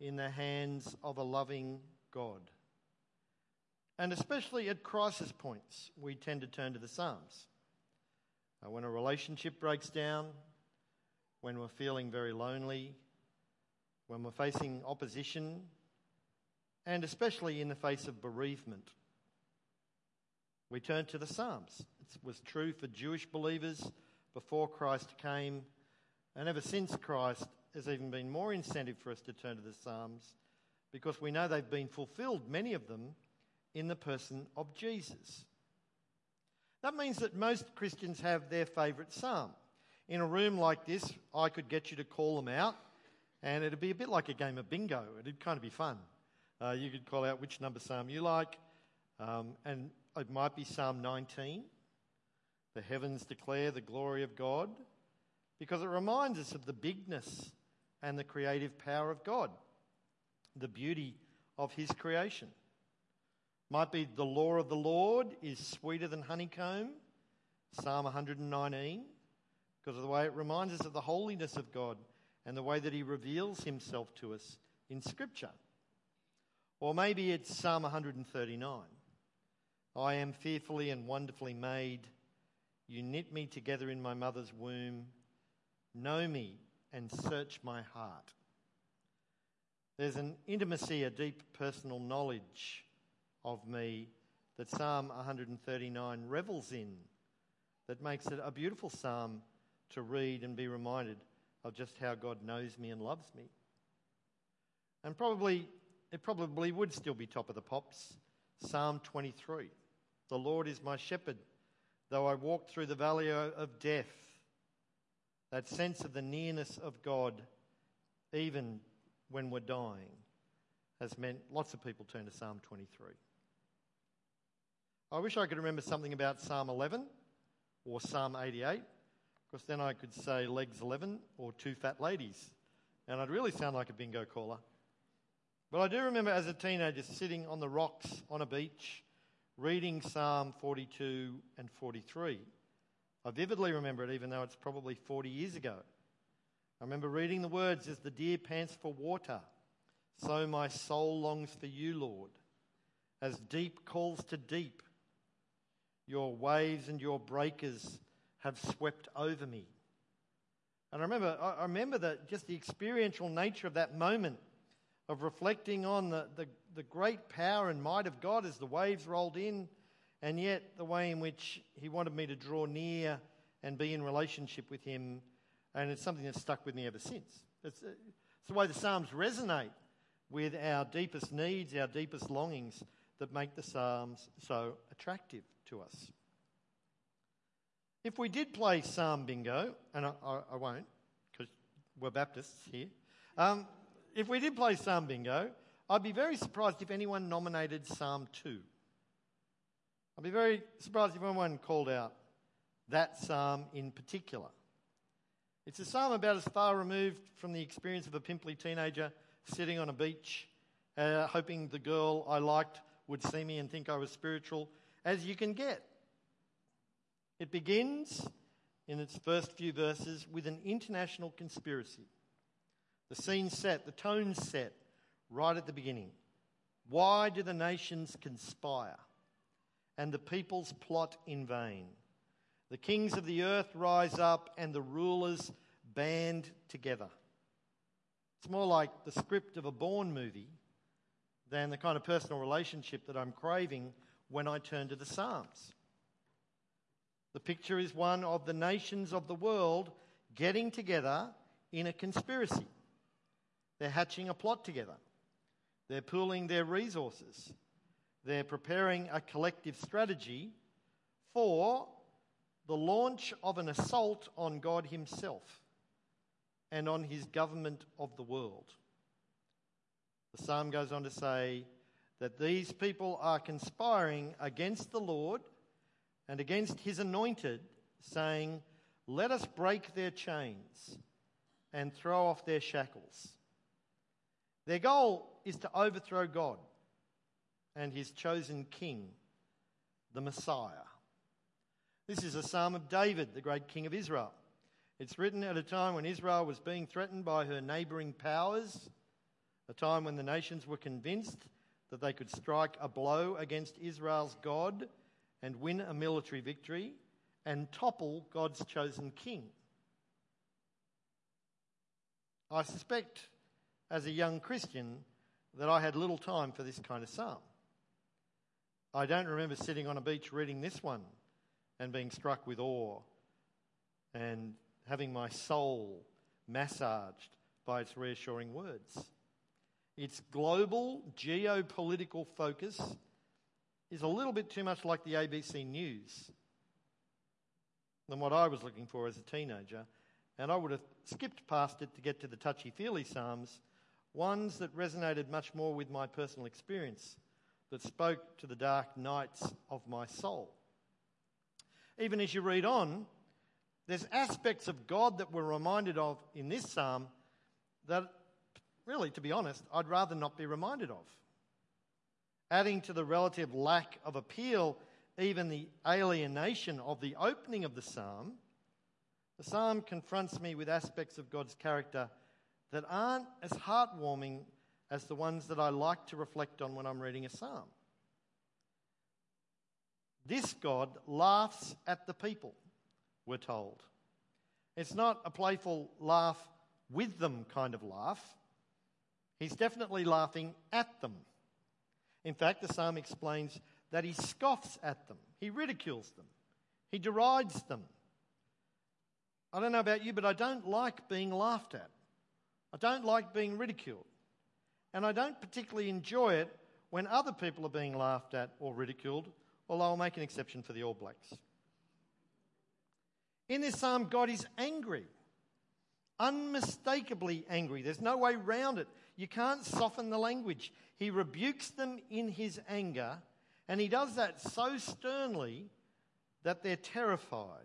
in the hands of a loving God. And especially at crisis points, we tend to turn to the Psalms. When a relationship breaks down, when we're feeling very lonely, when we're facing opposition, and especially in the face of bereavement, we turn to the Psalms. It was true for Jewish believers before Christ came, and ever since Christ, there's even been more incentive for us to turn to the Psalms because we know they've been fulfilled, many of them, in the person of Jesus. That means that most Christians have their favourite psalm. In a room like this, I could get you to call them out, and it'd be a bit like a game of bingo. It'd kind of be fun. You could call out which number psalm you like, and it might be Psalm 19. The heavens declare the glory of God, because it reminds us of the bigness and the creative power of God, the beauty of his creation. Might be the law of the Lord is sweeter than honeycomb, Psalm 119, because of the way it reminds us of the holiness of God and the way that he reveals himself to us in Scripture. Or maybe it's Psalm 139. I am fearfully and wonderfully made. You knit me together in my mother's womb. Know me and search my heart. There's an intimacy, a deep personal knowledge of me that Psalm 139 revels in, that makes it a beautiful psalm to read and be reminded of just how God knows me and loves me. And it probably would still be top of the pops, Psalm 23. The Lord is my shepherd, though I walk through the valley of death. That sense of the nearness of God, even when we're dying, has meant lots of people turn to Psalm 23. I wish I could remember something about Psalm 11 or Psalm 88, because then I could say legs 11 or two fat ladies, and I'd really sound like a bingo caller. But I do remember as a teenager sitting on the rocks on a beach, reading Psalm 42 and 43. I vividly remember it, even though it's probably 40 years ago. I remember reading the words, as the deer pants for water, so my soul longs for you, Lord. As deep calls to deep, your waves and your breakers have swept over me. And I remember that just the experiential nature of that moment of reflecting on the great power and might of God as the waves rolled in, and yet the way in which he wanted me to draw near and be in relationship with him, and it's something that's stuck with me ever since. It's the way the Psalms resonate with our deepest needs, our deepest longings, that make the Psalms so attractive to us. If we did play Psalm Bingo, and I won't, because we're Baptists here. If we did play Psalm Bingo, I'd be very surprised if anyone nominated Psalm 2. I'd be very surprised if anyone called out that psalm in particular. It's a psalm about as far removed from the experience of a pimply teenager sitting on a beach, hoping the girl I liked would see me and think I was spiritual, as you can get. It begins in its first few verses with an international conspiracy. The scene's set, the tone's set right at the beginning. Why do the nations conspire and the peoples plot in vain? The kings of the earth rise up and the rulers band together. It's more like the script of a Bourne movie than the kind of personal relationship that I'm craving when I turn to the Psalms. The picture is one of the nations of the world getting together in a conspiracy. They're hatching a plot together. They're pooling their resources. They're preparing a collective strategy for the launch of an assault on God himself and on his government of the world. The psalm goes on to say that these people are conspiring against the Lord and against his anointed, saying, let us break their chains and throw off their shackles. Their goal is to overthrow God and his chosen king, the Messiah. This is a psalm of David, the great king of Israel. It's written at a time when Israel was being threatened by her neighbouring powers, a time when the nations were convinced that they could strike a blow against Israel's God and win a military victory and topple God's chosen king. I suspect, as a young Christian, that I had little time for this kind of psalm. I don't remember sitting on a beach reading this one and being struck with awe and having my soul massaged by its reassuring words. Its global geopolitical focus is a little bit too much like the ABC News than what I was looking for as a teenager, and I would have skipped past it to get to the touchy-feely psalms, ones that resonated much more with my personal experience, that spoke to the dark nights of my soul. Even as you read on, there's aspects of God that we're reminded of in this psalm that, really, to be honest, I'd rather not be reminded of. Adding to the relative lack of appeal, even the alienation of the opening of the psalm confronts me with aspects of God's character that aren't as heartwarming as the ones that I like to reflect on when I'm reading a psalm. This God laughs at the people, we're told. It's not a playful laugh with them kind of laugh. He's definitely laughing at them. In fact, the psalm explains that he scoffs at them. He ridicules them. He derides them. I don't know about you, but I don't like being laughed at. I don't like being ridiculed. And I don't particularly enjoy it when other people are being laughed at or ridiculed, although I'll make an exception for the All Blacks. In this psalm, God is angry, unmistakably angry. There's no way round it. You can't soften the language. He rebukes them in his anger, and he does that so sternly that they're terrified.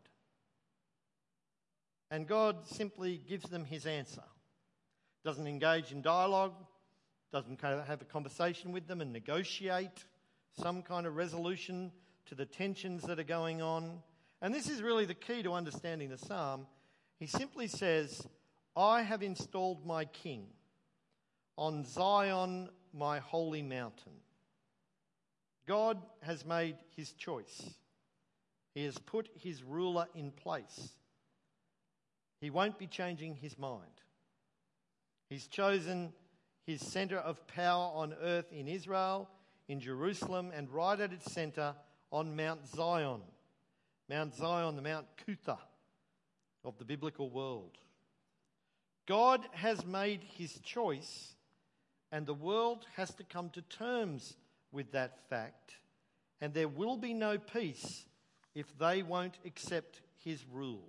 And God simply gives them his answer. Doesn't engage in dialogue, doesn't have a conversation with them and negotiate some kind of resolution to the tensions that are going on. And this is really the key to understanding the psalm. He simply says, I have installed my king on Zion, my holy mountain. God has made his choice. He has put his ruler in place. He won't be changing his mind. He's chosen his centre of power on earth in Israel, in Jerusalem, and right at its centre on Mount Zion. Mount Zion, the Mount Kutha of the biblical world. God has made his choice, and the world has to come to terms with that fact, and there will be no peace if they won't accept his rule.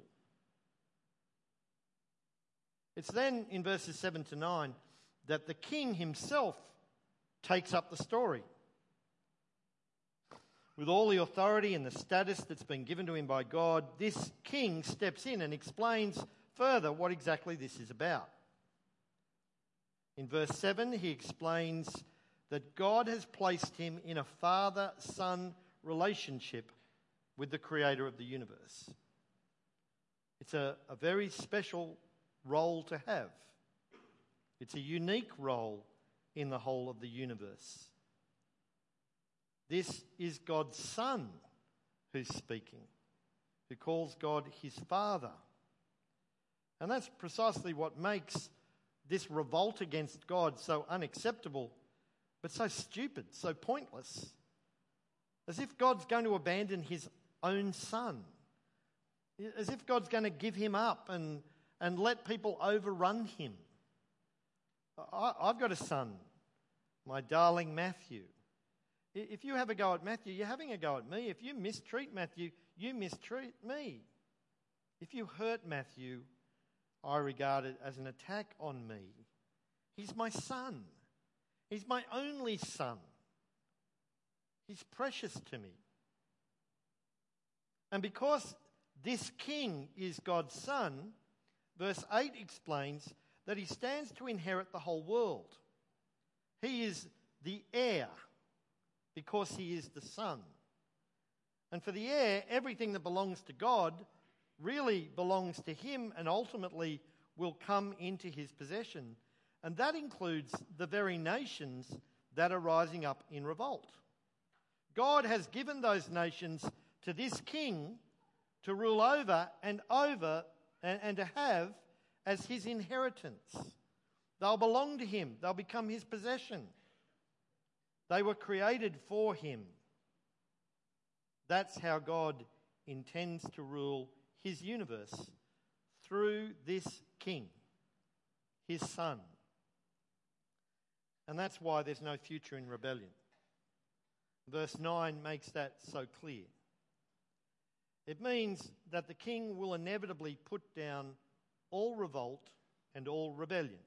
It's then in verses 7 to 9 that the king himself takes up the story. With all the authority and the status that's been given to him by God, this king steps in and explains further what exactly this is about. In verse 7, he explains that God has placed him in a father-son relationship with the creator of the universe. It's a very special role to have. It's a unique role in the whole of the universe. This is God's Son who's speaking, who calls God his Father. And that's precisely what makes this revolt against God so unacceptable, but so stupid, so pointless. As if God's going to abandon his own Son. As if God's going to give him up and let people overrun him. I've got a son, my darling Matthew. If you have a go at Matthew, you're having a go at me. If you mistreat Matthew, you mistreat me. If you hurt Matthew, I regard it as an attack on me. He's my son. He's my only son. He's precious to me. And because this king is God's son, verse 8 explains that he stands to inherit the whole world. He is the heir because he is the son. And for the heir, everything that belongs to God really belongs to him and ultimately will come into his possession. And that includes the very nations that are rising up in revolt. God has given those nations to this king to rule over and to have as his inheritance. They'll belong to him. They'll become his possession. They were created for him. That's how God intends to rule his universe, through this king, his son. And that's why there's no future in rebellion. Verse 9 makes that so clear. It means that the king will inevitably put down all revolt and all rebellion.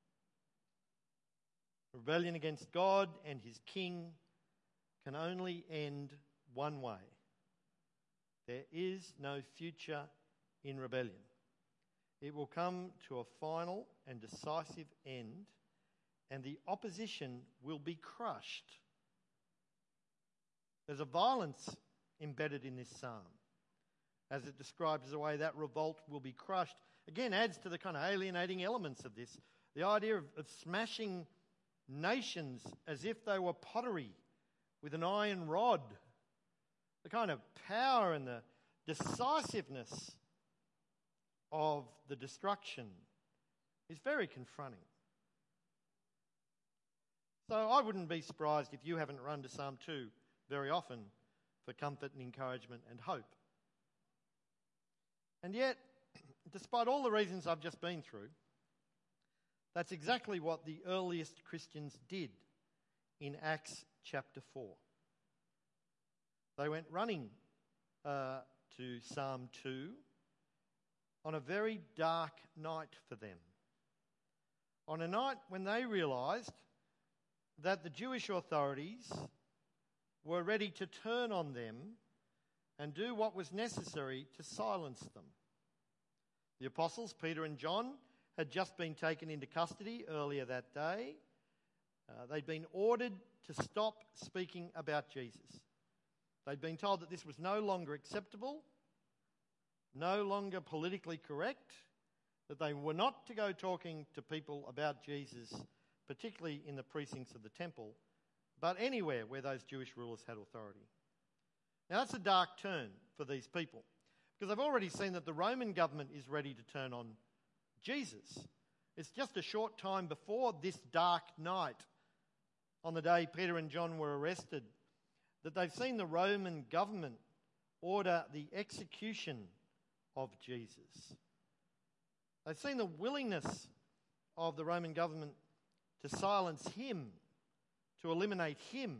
Rebellion against God and his king can only end one way. There is no future in rebellion. It will come to a final and decisive end, and the opposition will be crushed. There's a violence embedded in this psalm, as it describes the way that revolt will be crushed. Again, adds to the kind of alienating elements of this. The idea of smashing nations as if they were pottery with an iron rod. The kind of power and the decisiveness of the destruction is very confronting. So I wouldn't be surprised if you haven't run to Psalm 2 very often for comfort and encouragement and hope. And yet, despite all the reasons I've just been through, that's exactly what the earliest Christians did in Acts chapter 4. They went running to Psalm 2 on a very dark night for them. On a night when they realised that the Jewish authorities were ready to turn on them and do what was necessary to silence them. The apostles, Peter and John, had just been taken into custody earlier that day. They'd been ordered to stop speaking about Jesus. They'd been told that this was no longer acceptable, no longer politically correct, that they were not to go talking to people about Jesus, particularly in the precincts of the temple, but anywhere where those Jewish rulers had authority. Now that's a dark turn for these people, because they've already seen that the Roman government is ready to turn on Jesus. It's just a short time before this dark night, on the day Peter and John were arrested, that they've seen the Roman government order the execution of Jesus. They've seen the willingness of the Roman government to silence him, to eliminate him,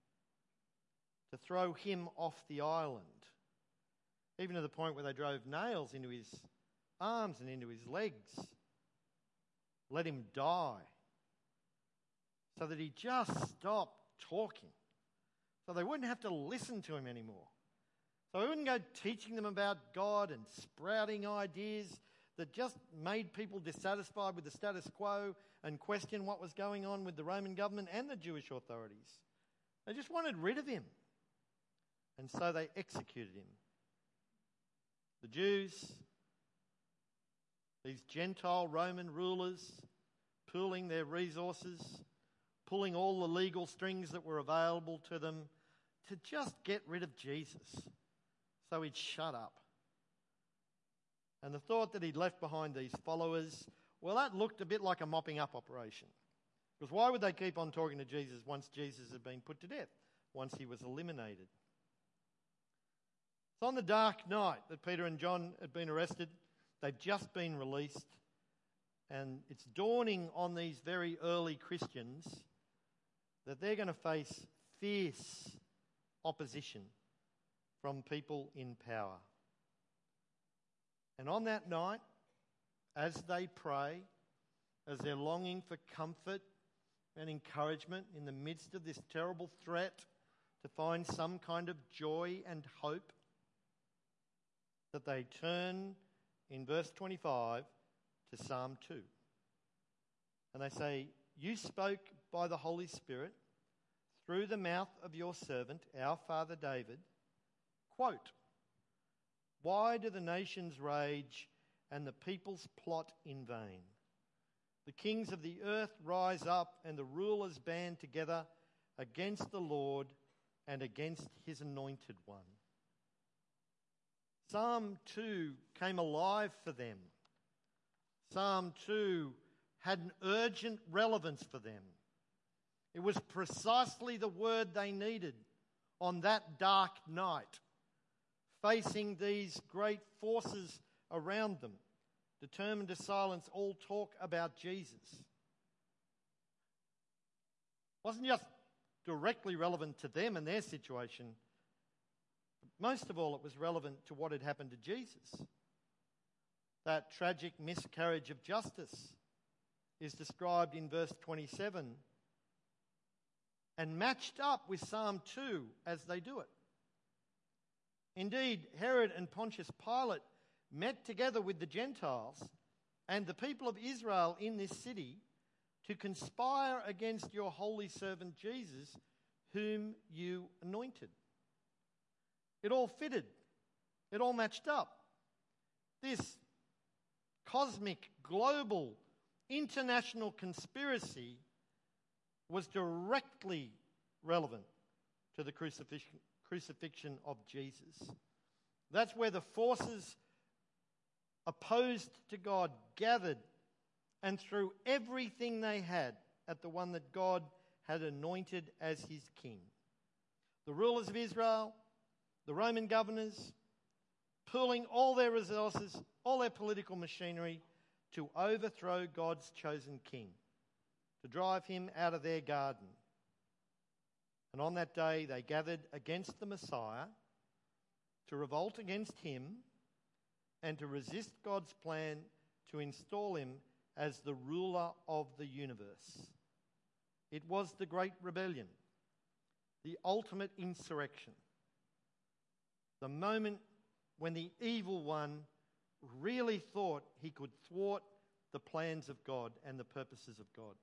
to throw him off the island, even to the point where they drove nails into his arms and into his legs, let him die, so that he just stopped talking, so they wouldn't have to listen to him anymore. So he wouldn't go teaching them about God and sprouting ideas that just made people dissatisfied with the status quo and question what was going on with the Roman government and the Jewish authorities. They just wanted rid of him. And so they executed him. The Jews, these Gentile Roman rulers, pooling their resources, pulling all the legal strings that were available to them to just get rid of Jesus so he'd shut up. And the thought that he'd left behind these followers, well, that looked a bit like a mopping up operation. Because why would they keep on talking to Jesus once Jesus had been put to death, once he was eliminated? So on the dark night that Peter and John had been arrested, they'd just been released, and it's dawning on these very early Christians that they're going to face fierce opposition from people in power. And on that night, as they pray, as they're longing for comfort and encouragement in the midst of this terrible threat to find some kind of joy and hope, that they turn in verse 25 to Psalm 2. And they say, "You spoke by the Holy Spirit through the mouth of your servant, our father David, quote, 'Why do the nations rage and the peoples plot in vain? The kings of the earth rise up, and the rulers band together against the Lord and against his anointed one. Psalm 2 came alive for them. Psalm 2 had an urgent relevance for them. It was precisely the word they needed on that dark night, facing these great forces around them, determined to silence all talk about Jesus. It wasn't just directly relevant to them and their situation. Most of all, it was relevant to what had happened to Jesus. That tragic miscarriage of justice is described in verse 27 and matched up with Psalm 2 as they do it. Indeed, Herod and Pontius Pilate met together with the Gentiles and the people of Israel in this city to conspire against your holy servant Jesus, whom you anointed. It all fitted. It all matched up. This cosmic, global, international conspiracy was directly relevant to the crucifixion of Jesus. That's where the forces opposed to God gathered and threw everything they had at the one that God had anointed as his king. The rulers of Israel, the Roman governors, pooling all their resources, all their political machinery to overthrow God's chosen king, to drive him out of their garden. And on that day they gathered against the Messiah to revolt against him and to resist God's plan to install him as the ruler of the universe. It was the Great Rebellion, the ultimate insurrection, the moment when the evil one really thought he could thwart the plans of God and the purposes of God.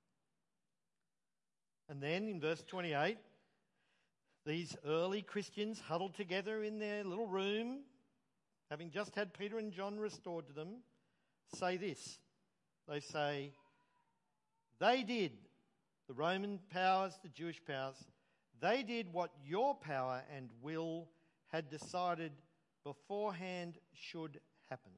And then in verse 28, these early Christians huddled together in their little room, having just had Peter and John restored to them, say this. They say, they did, the Roman powers, the Jewish powers, they did what your power and will had decided beforehand should happen.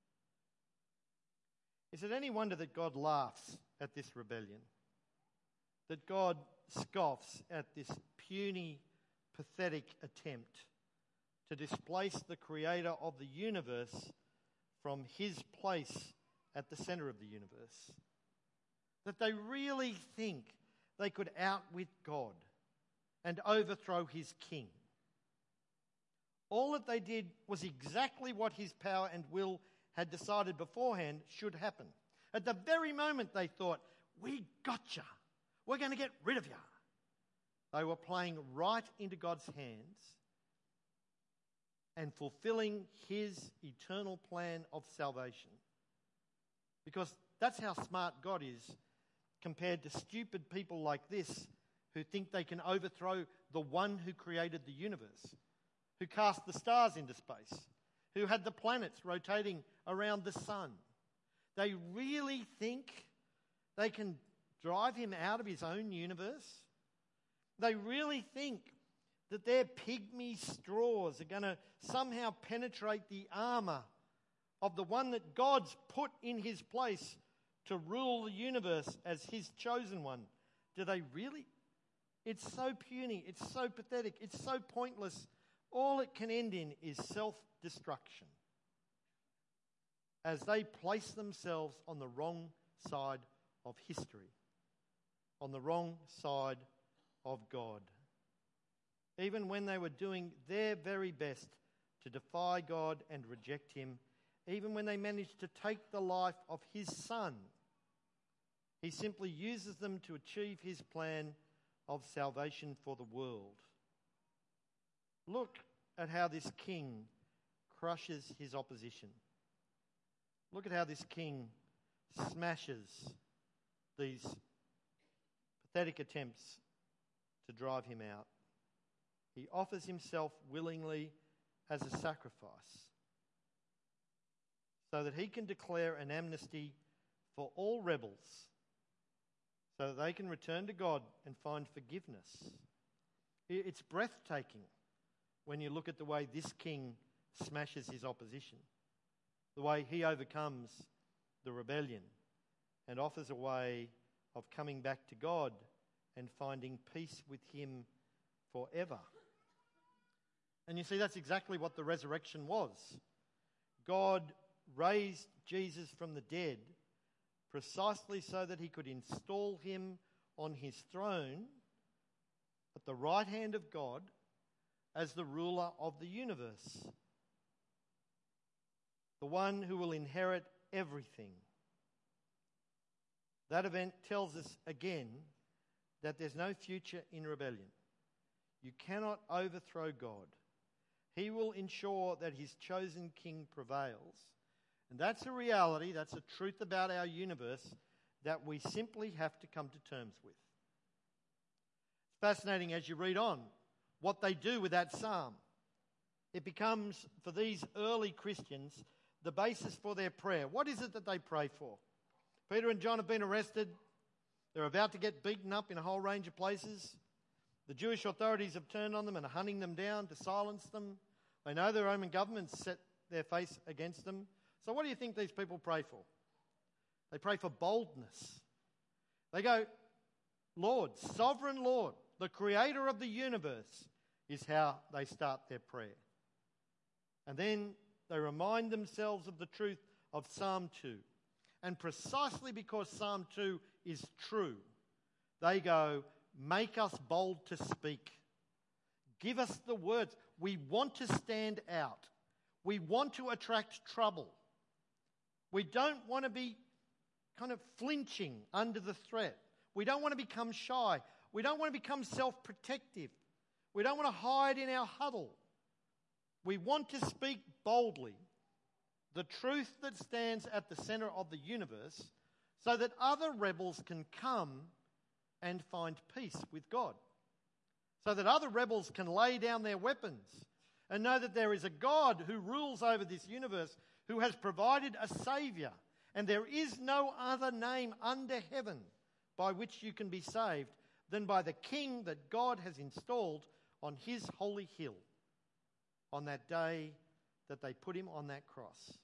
Is it any wonder that God laughs at this rebellion? That God scoffs at this puny, pathetic attempt to displace the creator of the universe from his place at the centre of the universe? That they really think they could outwit God and overthrow his king? All that they did was exactly what his power and will had decided beforehand should happen. At the very moment they thought, we gotcha, we're going to get rid of you, they were playing right into God's hands and fulfilling his eternal plan of salvation. Because that's how smart God is compared to stupid people like this who think they can overthrow the one who created the universe, who cast the stars into space, who had the planets rotating around the sun. They really think they can drive him out of his own universe? They really think that their pygmy straws are going to somehow penetrate the armour of the one that God's put in his place to rule the universe as his chosen one? Do they really? It's so puny, it's so pathetic, it's so pointless. All it can end in is self-destruction as they place themselves on the wrong side of history, on the wrong side of God. Even when they were doing their very best to defy God and reject him, even when they managed to take the life of his son, he simply uses them to achieve his plan of salvation for the world. Look at how this king crushes his opposition. Look at how this king smashes these pathetic attempts to drive him out. He offers himself willingly as a sacrifice so that he can declare an amnesty for all rebels so that they can return to God and find forgiveness. It's breathtaking when you look at the way this king smashes his opposition, the way he overcomes the rebellion and offers a way of coming back to God and finding peace with him forever. And you see, that's exactly what the resurrection was. God raised Jesus from the dead precisely so that he could install him on his throne at the right hand of God as the ruler of the universe, the one who will inherit everything. That event tells us again that there's no future in rebellion. You cannot overthrow God. He will ensure that his chosen king prevails. And that's a reality, that's a truth about our universe that we simply have to come to terms with. It's fascinating as you read on what they do with that psalm. It becomes, for these early Christians, the basis for their prayer. What is it that they pray for? Peter and John have been arrested. They're about to get beaten up in a whole range of places. The Jewish authorities have turned on them and are hunting them down to silence them. They know the Roman government's set their face against them. So what do you think these people pray for? They pray for boldness. They go, Lord, sovereign Lord, the creator of the universe, is how they start their prayer. And then they remind themselves of the truth of Psalm 2. And precisely because Psalm 2 is true, they go, make us bold to speak. Give us the words. We want to stand out. We want to attract trouble. We don't want to be kind of flinching under the threat. We don't want to become shy. We don't want to become self-protective. We don't want to hide in our huddle. We want to speak boldly the truth that stands at the centre of the universe so that other rebels can come and find peace with God. So that other rebels can lay down their weapons and know that there is a God who rules over this universe, who has provided a saviour, and there is no other name under heaven by which you can be saved than by the King that God has installed on his holy hill on that day that they put him on that cross.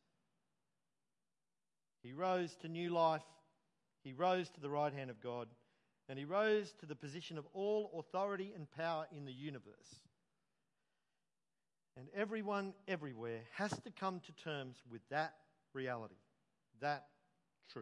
He rose to new life, he rose to the right hand of God, and he rose to the position of all authority and power in the universe. And everyone, everywhere, has to come to terms with that reality, that truth.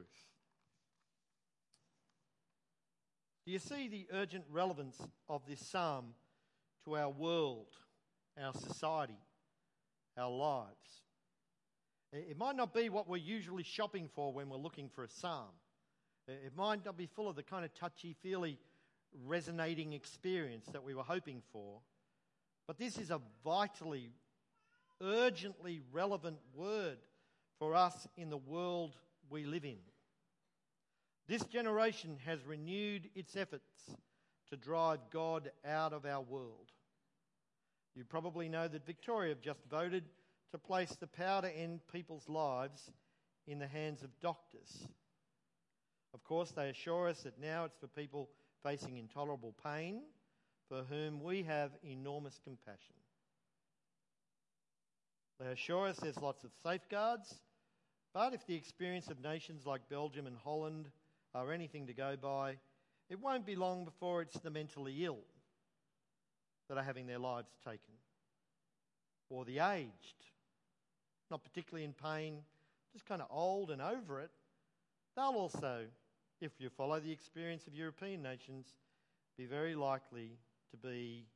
Do you see the urgent relevance of this psalm to our world, our society, our lives? It might not be what we're usually shopping for when we're looking for a psalm. It might not be full of the kind of touchy-feely, resonating experience that we were hoping for. But this is a vitally, urgently relevant word for us in the world we live in. This generation has renewed its efforts to drive God out of our world. You probably know that Victoria have just voted to place the power to end people's lives in the hands of doctors. Of course, they assure us that now it's for people facing intolerable pain, for whom we have enormous compassion. They assure us there's lots of safeguards, but if the experience of nations like Belgium and Holland are anything to go by, it won't be long before it's the mentally ill that are having their lives taken, or the aged, not particularly in pain, just kind of old and over it. They'll also, if you follow the experience of European nations, be very likely to be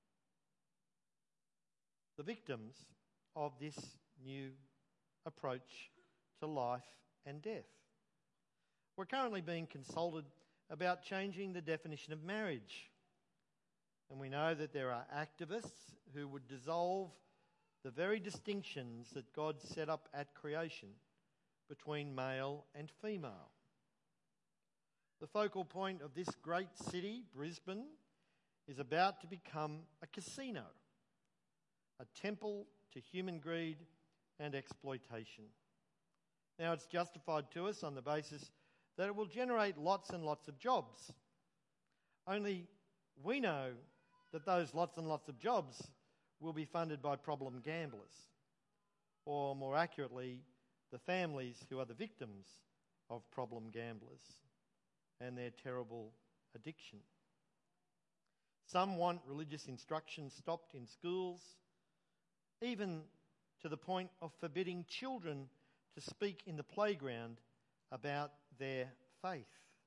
the victims of this new approach to life and death. We're currently being consulted about changing the definition of marriage. And we know that there are activists who would dissolve the very distinctions that God set up at creation between male and female. The focal point of this great city, Brisbane, is about to become a casino, a temple to human greed and exploitation. Now, it's justified to us on the basis that it will generate lots and lots of jobs. Only we know that those lots and lots of jobs will be funded by problem gamblers, or more accurately, the families who are the victims of problem gamblers and their terrible addiction. Some want religious instruction stopped in schools, even to the point of forbidding children to speak in the playground about their faith.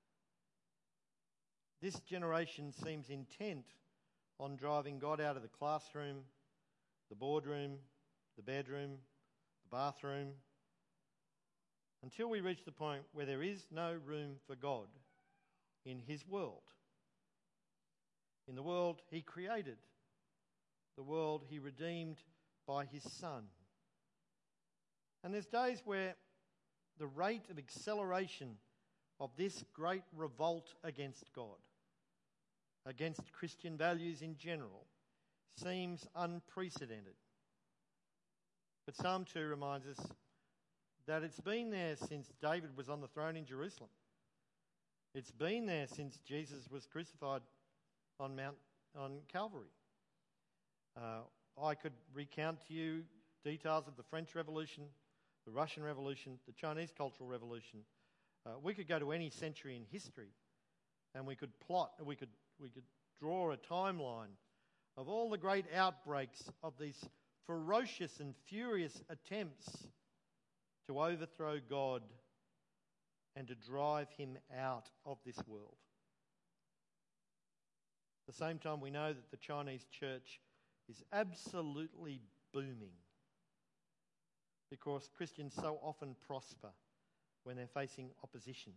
This generation seems intent on driving God out of the classroom, the boardroom, the bedroom, the bathroom, until we reach the point where there is no room for God in his world. In the world he created, the world he redeemed by his Son. And there's days where the rate of acceleration of this great revolt against God, against Christian values in general, seems unprecedented. But Psalm 2 reminds us that it's been there since David was on the throne in Jerusalem. It's been there since Jesus was crucified on Calvary. I could recount to you details of the French Revolution, the Russian Revolution, the Chinese Cultural Revolution. We could go to any century in history, and we could draw a timeline of all the great outbreaks of these ferocious and furious attempts to overthrow God and to drive him out of this world. At the same time, we know that the Chinese church is absolutely booming because Christians so often prosper when they're facing opposition.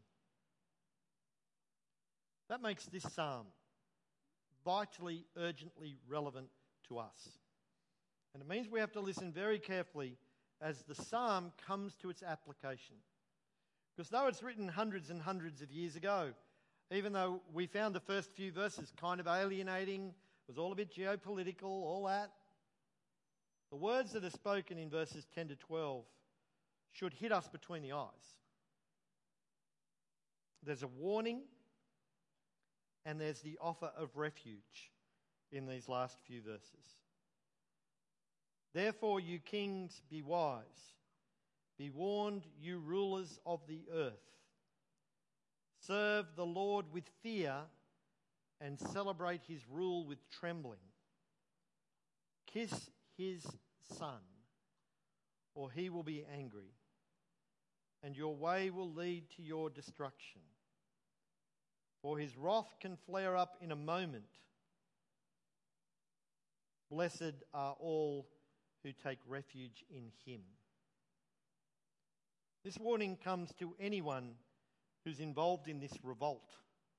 That makes this psalm vitally, urgently relevant to us. And it means we have to listen very carefully as the psalm comes to its application. Because though it's written hundreds and hundreds of years ago, even though we found the first few verses kind of alienating, it was all a bit geopolitical, all that, the words that are spoken in verses 10 to 12 should hit us between the eyes. There's a warning and there's the offer of refuge in these last few verses. Therefore, you kings, be wise. Be warned, you rulers of the earth. Serve the Lord with fear and celebrate his rule with trembling. Kiss his Son, or he will be angry, and your way will lead to your destruction. For his wrath can flare up in a moment. Blessed are all who take refuge in him. This warning comes to anyone who's involved in this revolt.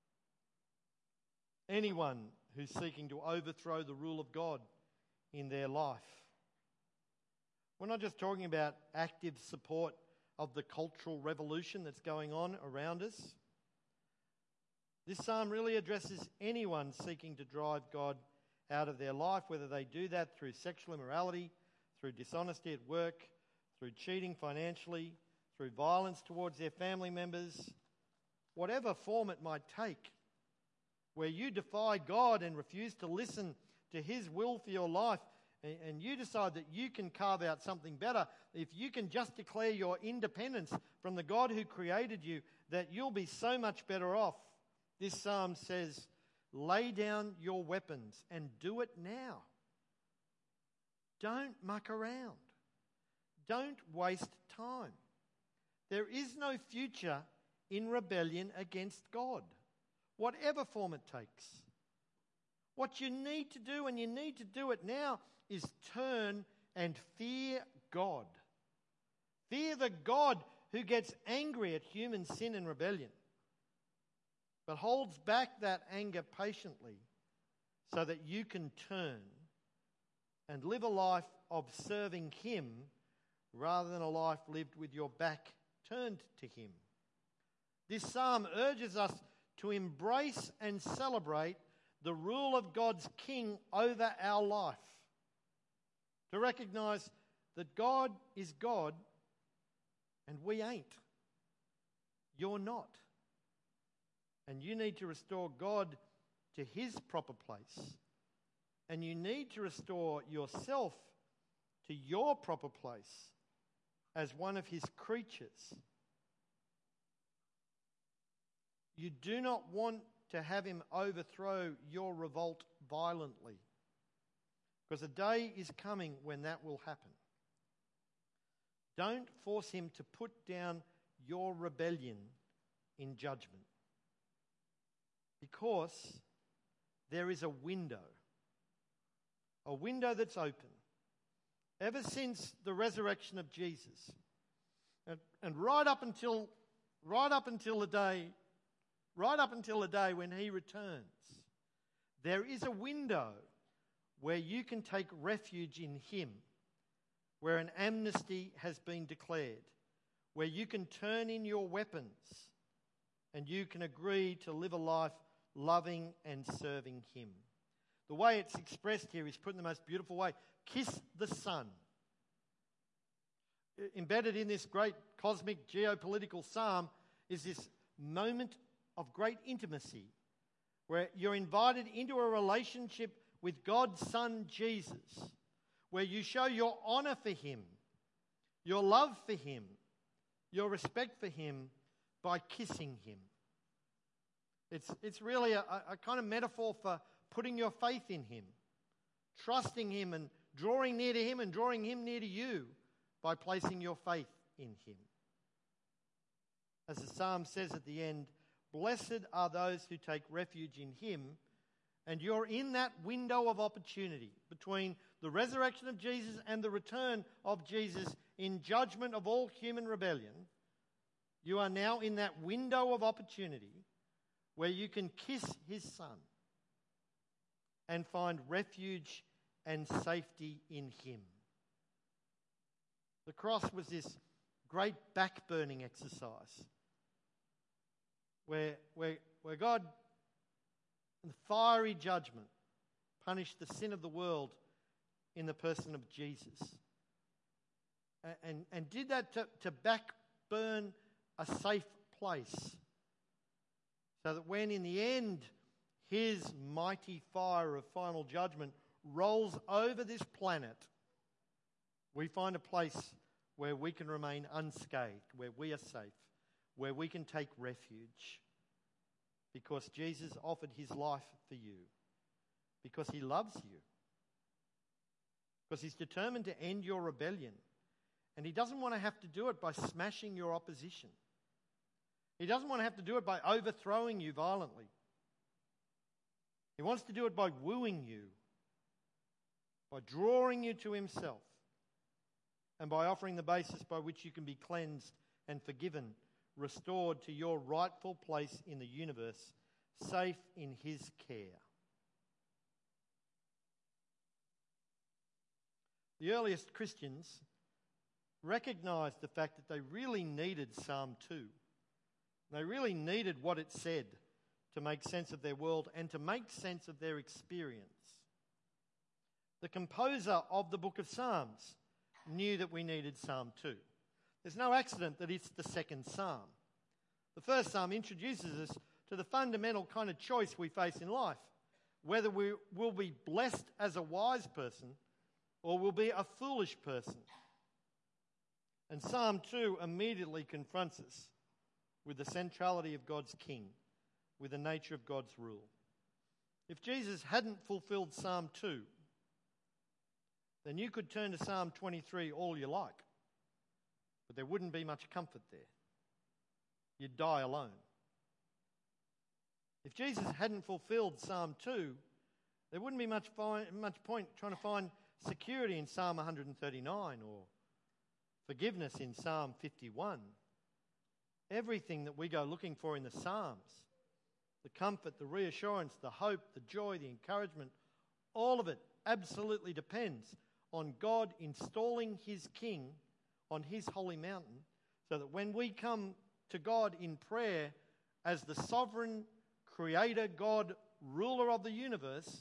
Anyone who's seeking to overthrow the rule of God in their life. We're not just talking about active support of the cultural revolution that's going on around us. This psalm really addresses anyone seeking to drive God out of their life, whether they do that through sexual immorality, through dishonesty at work, through cheating financially, through violence towards their family members, whatever form it might take, where you defy God and refuse to listen to his will for your life, and you decide that you can carve out something better, if you can just declare your independence from the God who created you, that you'll be so much better off. This psalm says, lay down your weapons and do it now. Don't muck around. Don't waste time. There is no future in rebellion against God, whatever form it takes. What you need to do, and you need to do it now, is turn and fear God. Fear the God who gets angry at human sin and rebellion, but holds back that anger patiently so that you can turn and live a life of serving him rather than a life lived with your back turned to him. This psalm urges us to embrace and celebrate the rule of God's King over our life. To recognise that God is God and we ain't. You're not. And you need to restore God to his proper place. And you need to restore yourself to your proper place as one of his creatures. You do not want to have him overthrow your revolt violently, because a day is coming when that will happen. Don't force him to put down your rebellion in judgment, because there is a window that's open ever since the resurrection of Jesus, and right up until the day when he returns. There is a window where you can take refuge in him, where an amnesty has been declared, where you can turn in your weapons and you can agree to live a life loving and serving him. The way it's expressed here is put in the most beautiful way. Kiss the Son. Embedded in this great cosmic geopolitical psalm is this moment of great intimacy, where you're invited into a relationship with God's Son Jesus, where you show your honour for him, your love for him, your respect for him by kissing him. It's really a kind of metaphor for putting your faith in him, trusting him and drawing near to him and drawing him near to you by placing your faith in him. As the psalm says at the end, blessed are those who take refuge in him. And you're in that window of opportunity between the resurrection of Jesus and the return of Jesus in judgment of all human rebellion. You are now in that window of opportunity where you can kiss his Son and find refuge and safety in him. The cross was this great back-burning exercise where God, in fiery judgment, punished the sin of the world in the person of Jesus. And did that to back-burn a safe place, so that when in the end his mighty fire of final judgment rolls over this planet, we find a place where we can remain unscathed, where we are safe, where we can take refuge, because Jesus offered his life for you, because he loves you, because he's determined to end your rebellion, and he doesn't want to have to do it by smashing your opposition. He doesn't want to have to do it by overthrowing you violently. He wants to do it by wooing you, by drawing you to himself, and by offering the basis by which you can be cleansed and forgiven, restored to your rightful place in the universe, safe in his care. The earliest Christians recognised the fact that they really needed Psalm 2. They really needed what it said to make sense of their world and to make sense of their experience. The composer of the book of Psalms knew that we needed Psalm 2. There's no accident that it's the second psalm. The first psalm introduces us to the fundamental kind of choice we face in life, whether we will be blessed as a wise person or will be a foolish person. And Psalm 2 immediately confronts us with the centrality of God's king, with the nature of God's rule. If Jesus hadn't fulfilled Psalm 2, then you could turn to Psalm 23 all you like, but there wouldn't be much comfort there. You'd die alone. If Jesus hadn't fulfilled Psalm 2, there wouldn't be much point trying to find security in Psalm 139 or forgiveness in Psalm 51. Everything that we go looking for in the Psalms, the comfort, the reassurance, the hope, the joy, the encouragement, all of it absolutely depends on God installing his king on his holy mountain, so that when we come to God in prayer as the sovereign creator, God, ruler of the universe,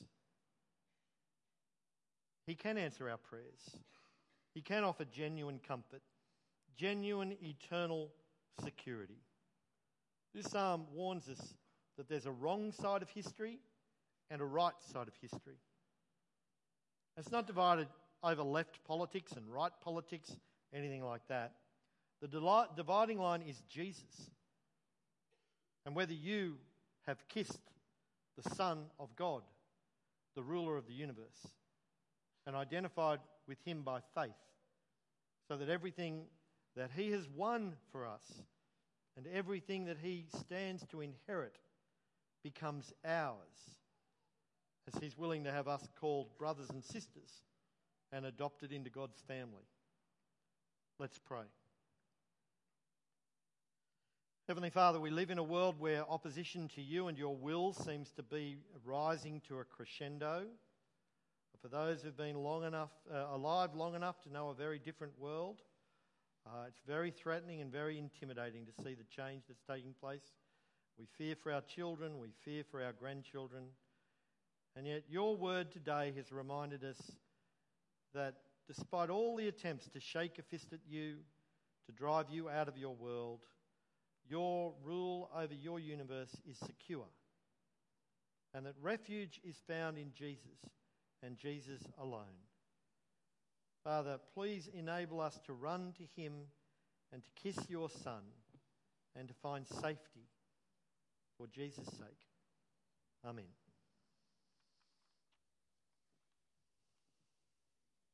he can answer our prayers. He can offer genuine comfort, genuine eternal security. This psalm warns us that there's a wrong side of history and a right side of history. It's not divided over left politics and right politics, anything like that. The dividing line is Jesus. And whether you have kissed the Son of God, the ruler of the universe, and identified with him by faith, so that everything that he has won for us and everything that he stands to inherit becomes ours, as he's willing to have us called brothers and sisters and adopted into God's family. Let's pray. Heavenly Father, we live in a world where opposition to you and your will seems to be rising to a crescendo. For those who've been alive long enough to know a very different world, it's very threatening and very intimidating to see the change that's taking place. We fear for our children, we fear for our grandchildren, and yet your word today has reminded us that despite all the attempts to shake a fist at you, to drive you out of your world, your rule over your universe is secure, and that refuge is found in Jesus and Jesus alone. Father, please enable us to run to him and to kiss your Son and to find safety for Jesus' sake. Amen.